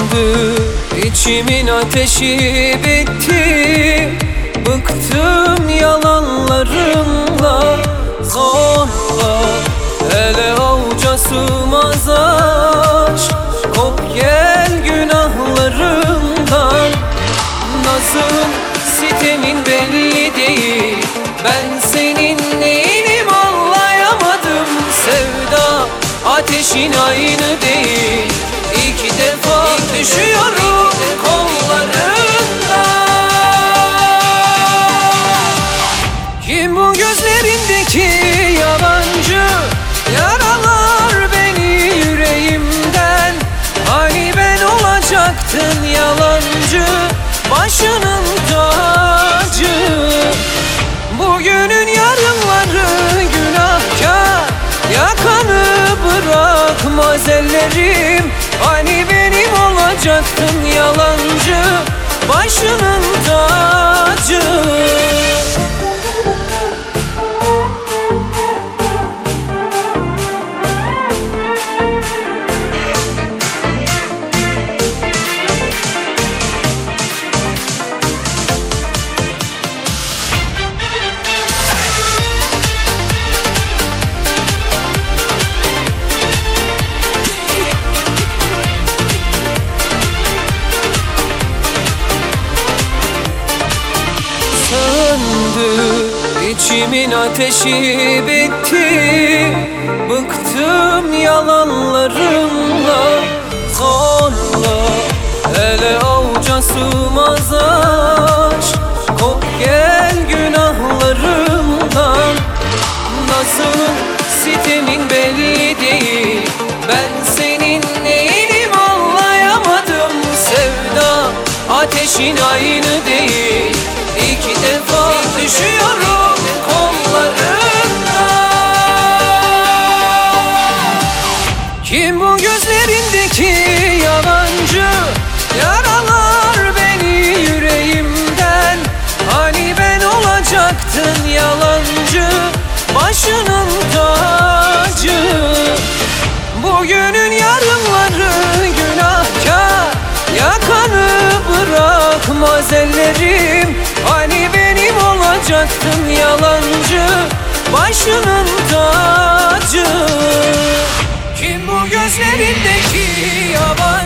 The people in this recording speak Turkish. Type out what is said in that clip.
Söndü içimin ateşi, bitti. Bıktım yalanlarımla, zorla hele avuca sığmaz aşk. Kop gel günahlarımdan. Nazın sitemin belli değil, ben senin neyinim anlayamadım. Sevda ateşin aynı değil, İki defa düşüyorum kollarından. Kim bu gözlerindeki yalancı? Yaralar beni yüreğimden. Hani ben olacaktın yalancı, başının tacı. Bugünün yarınları günahkar, yakanı bırakmaz ellerim. Hani benim olacaktın yalancı, başının tacı. İçimin ateşi, bitti. Bıktım yalanlarımla, zorla hele avuca sığmaz aşk. Kop gel günahlarımdan. Nazın sitemin belli değil, ben senin neyinim anlayamadım. Sevda ateşin aynı değil, İki defa düşüyorum kollarından. Kim bu gözlerindeki yalancı? Yaralar beni yüreğimden. Hani ben olacaktın yalancı, başının tacı. Bugünün yarınları günahkar, yakanı bırakmaz ellerim. Hani benim olacaktın yalancı, başının tacı. Kim bu gözlerindeki yalan?